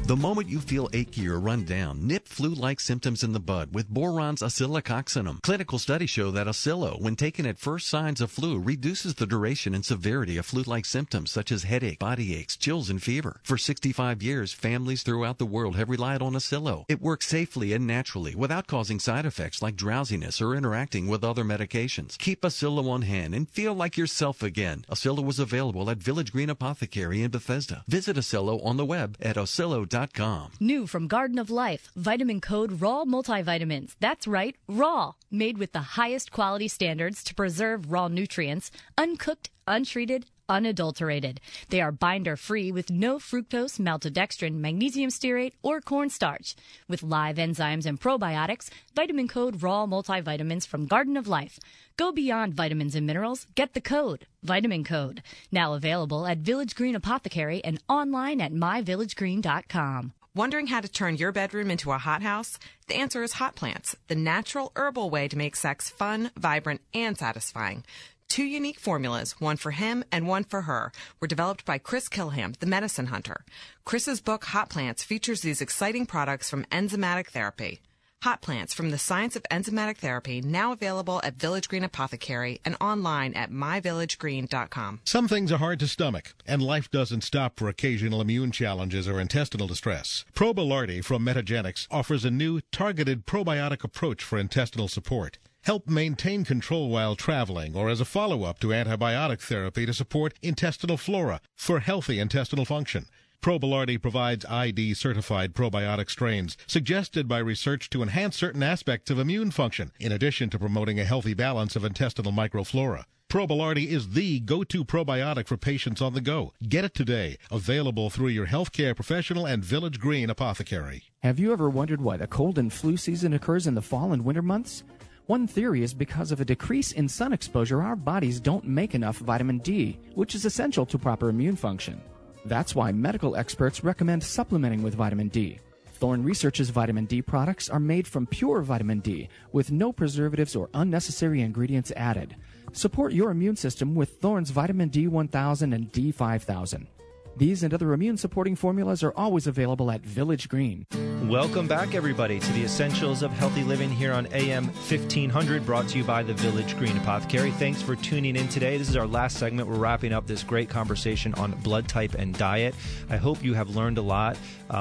The moment you feel achy or run down, nip flu-like symptoms in the bud with Boron's Oscillococcinum. Clinical studies show that Oscillo, when taken at first signs of flu, reduces the duration and severity of flu-like symptoms such as headache, body aches, chills, and fever. For 65 years, families throughout the world have relied on Oscillo. It works safely and naturally without causing side effects like drowsiness or interacting with other medications. Keep Oscillo on hand and feel like yourself again. Oscillo is available at Village Green Apothecary in Bethesda. Visit Oscillo on the web at oscillo.com. New from Garden of Life, Vitamin Code Raw Multivitamins. That's right, raw. Made with the highest quality standards to preserve raw nutrients, uncooked, untreated, unadulterated. They are binder-free with no fructose, maltodextrin, magnesium stearate, or cornstarch. With live enzymes and probiotics, Vitamin Code Raw Multivitamins from Garden of Life. Go beyond vitamins and minerals. Get the code, Vitamin Code. Now available at Village Green Apothecary and online at myvillagegreen.com. Wondering how to turn your bedroom into a hothouse? The answer is Hot Plants, the natural herbal way to make sex fun, vibrant, and satisfying. 2 unique formulas, one for him and one for her, were developed by Chris Kilham, the medicine hunter. Chris's book, Hot Plants, features these exciting products from enzymatic therapy. Hot Plants from the Science of Enzymatic Therapy, now available at Village Green Apothecary and online at myvillagegreen.com. Some things are hard to stomach, and life doesn't stop for occasional immune challenges or intestinal distress. Probilardi from Metagenics offers a new targeted probiotic approach for intestinal support. Help maintain control while traveling or as a follow-up to antibiotic therapy to support intestinal flora for healthy intestinal function. Probilardi provides ID-certified probiotic strains suggested by research to enhance certain aspects of immune function, in addition to promoting a healthy balance of intestinal microflora. Probilardi is the go-to probiotic for patients on the go. Get it today. Available through your healthcare professional and Village Green Apothecary. Have you ever wondered why the cold and flu season occurs in the fall and winter months? One theory is because of a decrease in sun exposure, our bodies don't make enough vitamin D, which is essential to proper immune function. That's why medical experts recommend supplementing with vitamin D. Thorne Research's vitamin D products are made from pure vitamin D with no preservatives or unnecessary ingredients added. Support your immune system with Thorne's vitamin D1000 and D5000. These and other immune-supporting formulas are always available at Village Green. Welcome back, everybody, to the Essentials of Healthy Living here on AM 1500, brought to you by the Village Green Apothecary. Thanks for tuning in today. This is our last segment. We're wrapping up this great conversation on blood type and diet. I hope you have learned a lot.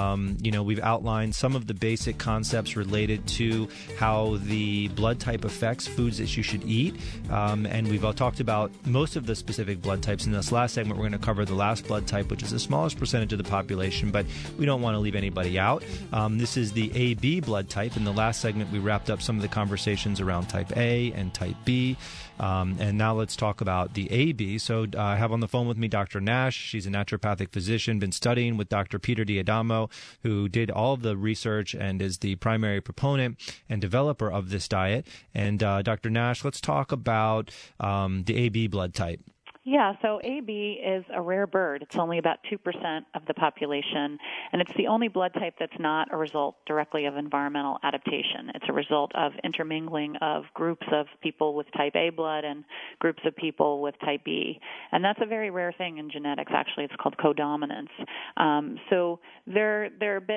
We've outlined some of the basic concepts related to how the blood type affects foods that you should eat. And we've all talked about most of the specific blood types. In this last segment, we're going to cover the last blood type, which is the smallest percentage of the population, but we don't want to leave anybody out. This is the AB blood type. In the last segment, we wrapped up some of the conversations around type A and type B. And now let's talk about the AB. So I have on the phone with me Dr. Nash. She's a naturopathic physician, been studying with Dr. Peter D'Adamo, who did all of the research and is the primary proponent and developer of this diet. And Dr. Nash, let's talk about the AB blood type. Yeah, so AB is a rare bird. It's only about 2% of the population, and it's the only blood type that's not a result directly of environmental adaptation. It's a result of intermingling of groups of people with type A blood and groups of people with type B. And that's a very rare thing in genetics, actually. It's called codominance. So they're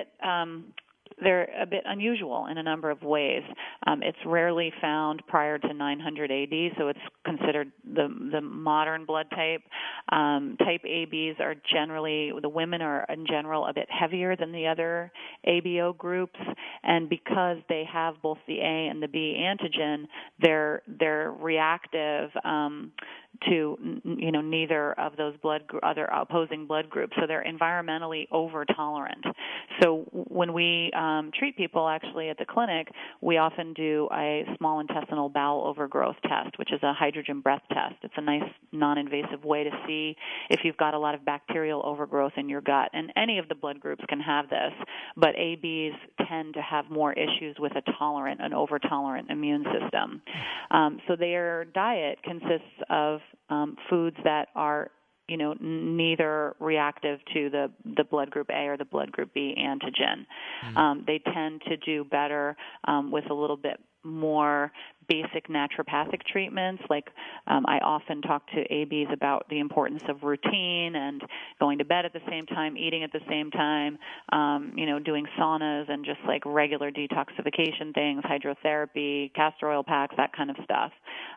a bit unusual in a number of ways. It's rarely found prior to 900 AD, so it's considered the modern blood type. Type ABs are generally, the women are in general a bit heavier than the other ABO groups, and because they have both the A and the B antigen, they're reactive to neither of those other opposing blood groups, so they're environmentally over tolerant. So when we treat people actually at the clinic, we often do a small intestinal bowel overgrowth test, which is a hydrogen breath test. It's a nice non-invasive way to see if you've got a lot of bacterial overgrowth in your gut. And any of the blood groups can have this, but ABs tend to have more issues with an over-tolerant immune system. So their diet consists of foods that are neither reactive to the blood group A or the blood group B antigen. They tend to do better with a little bit more basic naturopathic treatments. Like I often talk to ABs about the importance of routine and going to bed at the same time, eating at the same time, doing saunas and just like regular detoxification things, hydrotherapy, castor oil packs, that kind of stuff.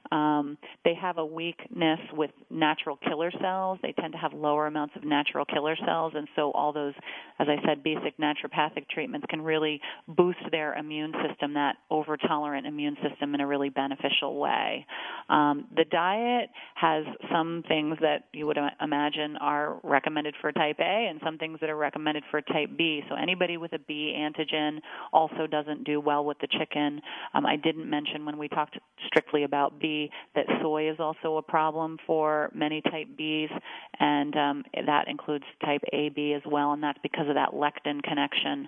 They have a weakness with natural killer cells. They tend to have lower amounts of natural killer cells, and so all those, as I said, basic naturopathic treatments can really boost their immune system, that over-tolerant immune system, in a really beneficial way. The diet has some things that you would imagine are recommended for type A and some things that are recommended for type B. So anybody with a B antigen also doesn't do well with the chicken. I didn't mention when we talked strictly about B that soy is also a problem for many type Bs, and that includes type AB as well, and that's because of that lectin connection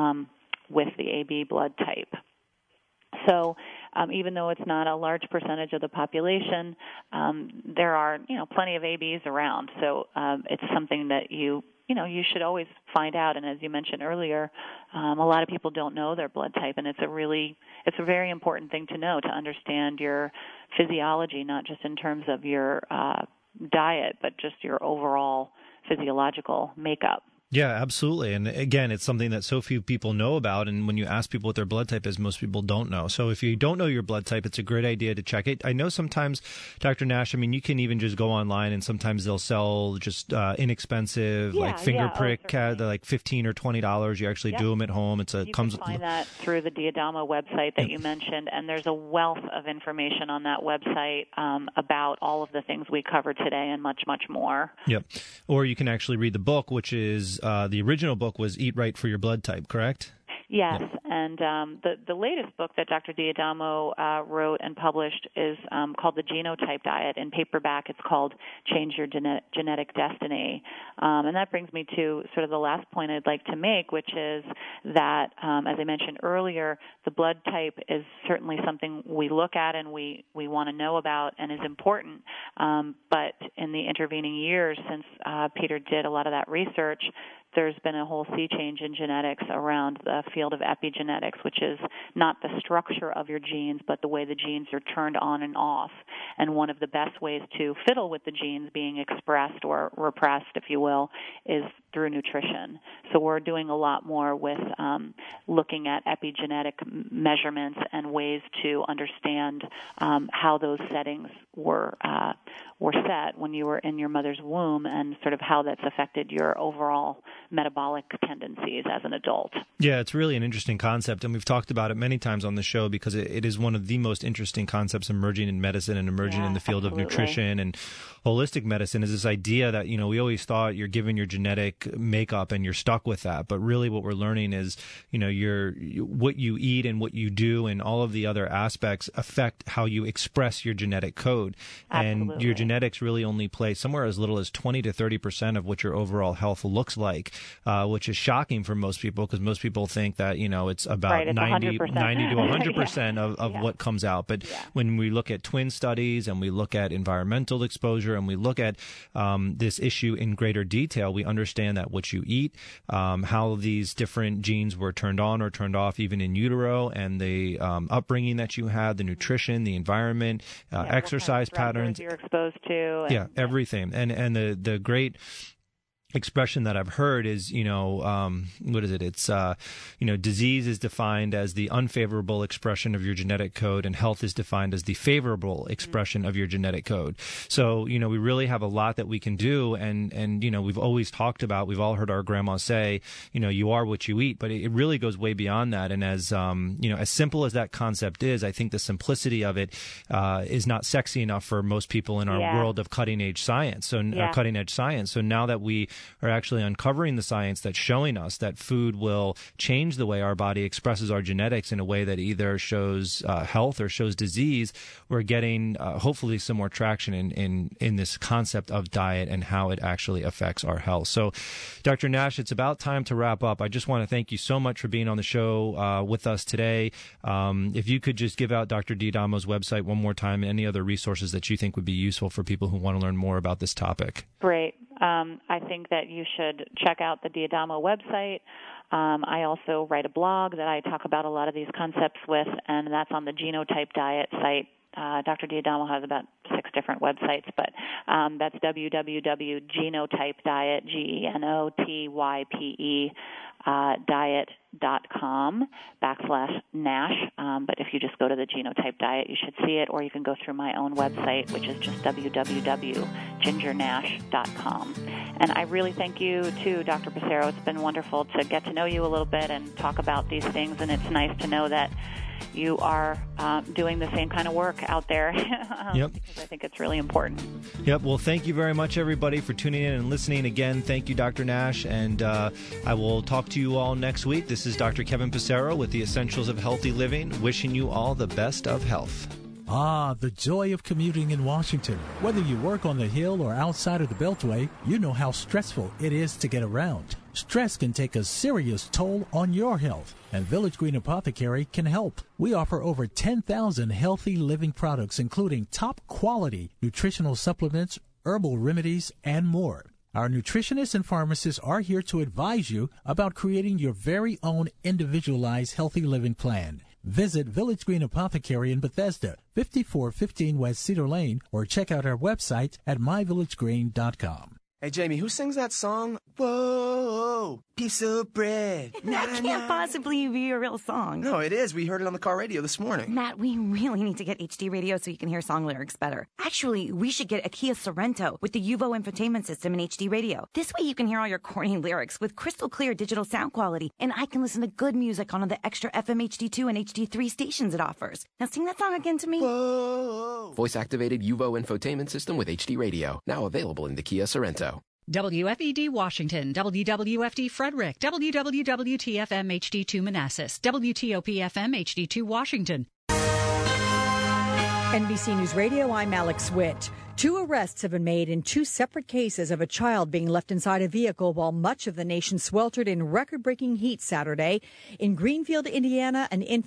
with the AB blood type. So even though it's not a large percentage of the population, there are plenty of ABs around. So it's something that you should always find out. And as you mentioned earlier, a lot of people don't know their blood type, and it's a very important thing to know, to understand your physiology, not just in terms of your diet, but just your overall physiological makeup. Yeah, absolutely. And again, it's something that so few people know about. And when you ask people what their blood type is, most people don't know. So if you don't know your blood type, it's a great idea to check it. I know sometimes, Dr. Nash, you can even just go online and sometimes they'll sell just inexpensive, like finger prick, like $15 or $20. You actually do them at home. You can find that through the Diadamo website that you mentioned. And there's a wealth of information on that website about all of the things we covered today and much, much more. Yep. Or you can actually read the book, which is the original book was Eat Right for Your Blood Type, correct? Yes, and the latest book that Dr. Diadamo wrote and published is called The Genotype Diet. In paperback, it's called Change Your Genetic Destiny. And that brings me to sort of the last point I'd like to make, which is that, as I mentioned earlier, the blood type is certainly something we look at and we want to know about and is important. But in the intervening years, since Peter did a lot of that research, there's been a whole sea change in genetics around the field of epigenetics, which is not the structure of your genes, but the way the genes are turned on and off. And one of the best ways to fiddle with the genes being expressed or repressed, if you will, is through nutrition. So we're doing a lot more with looking at epigenetic measurements and ways to understand how those settings were set when you were in your mother's womb, and sort of how that's affected your overall metabolic tendencies as an adult. Yeah, it's really an interesting concept, and we've talked about it many times on the show because it is one of the most interesting concepts emerging in medicine and emerging in the field of nutrition and holistic medicine, is this idea that, we always thought you're given your genetic makeup and you're stuck with that. But really what we're learning is, what you eat and what you do and all of the other aspects affect how you express your genetic code. Absolutely. And your genetics really only play somewhere as little as 20 to 30% of what your overall health looks like, which is shocking for most people, because most people think that, it's about 90 to 100% of what comes out. But when we look at twin studies and we look at environmental exposure and we look at this issue in greater detail, we understand that what you eat, how these different genes were turned on or turned off even in utero, and the upbringing that you had, the nutrition, the environment, exercise patterns you're exposed to. Everything. And the great expression that I've heard is, what is it? It's, disease is defined as the unfavorable expression of your genetic code, and health is defined as the favorable expression of your genetic code. So, we really have a lot that we can do. And we've always talked about, we've all heard our grandma say, you are what you eat, but it really goes way beyond that. And as, as simple as that concept is, I think the simplicity of it is not sexy enough for most people in our world of cutting edge science. So now that we are actually uncovering the science that's showing us that food will change the way our body expresses our genetics in a way that either shows health or shows disease, we're getting hopefully some more traction in this concept of diet and how it actually affects our health. So, Dr. Nash, it's about time to wrap up. I just want to thank you so much for being on the show with us today. If you could just give out Dr. Diadamo's website one more time and any other resources that you think would be useful for people who want to learn more about this topic. Great. I think that you should check out the Diadamo website. I also write a blog that I talk about a lot of these concepts with, and that's on the Genotype Diet site. Dr. Diadamo has about 6 different websites, but that's www.genotypediet, GENOTYPE, diet.com/NASH. But if you just go to the Genotype Diet, you should see it, or you can go through my own website, which is just www.gingernash.com. And I really thank you, too, Dr. Passero. It's been wonderful to get to know you a little bit and talk about these things, and it's nice to know that you are doing the same kind of work out there Yep. because I think it's really important. Yep. Well, thank you very much, everybody, for tuning in and listening. Again, thank you, Dr. Nash, and I will talk to you all next week. This is Dr. Kevin Passero with the Essentials of Healthy Living, wishing you all the best of health. Ah, the joy of commuting in Washington. Whether you work on the Hill or outside of the Beltway, you know how stressful it is to get around. Stress can take a serious toll on your health, and Village Green Apothecary can help. We offer over 10,000 healthy living products, including top-quality nutritional supplements, herbal remedies, and more. Our nutritionists and pharmacists are here to advise you about creating your very own individualized healthy living plan. Visit Village Green Apothecary in Bethesda, 5415 West Cedar Lane, or check out our website at myvillagegreen.com. Hey, Jamie, who sings that song? Whoa, piece of bread. That can't possibly be a real song. No, it is. We heard it on the car radio this morning. Matt, we really need to get HD radio so you can hear song lyrics better. Actually, we should get a Kia Sorento with the Uvo infotainment system in HD radio. This way you can hear all your corny lyrics with crystal clear digital sound quality, and I can listen to good music on all the extra FM HD2 and HD3 stations it offers. Now sing that song again to me. Whoa. Voice-activated Uvo infotainment system with HD radio. Now available in the Kia Sorento. WFED Washington, WWFD Frederick, WWWTFM HD2 Manassas, WTOP-FM HD2 Washington. NBC News Radio, I'm Alex Witt. 2 arrests have been made in 2 separate cases of a child being left inside a vehicle while much of the nation sweltered in record-breaking heat Saturday. In Greenfield, Indiana, an infant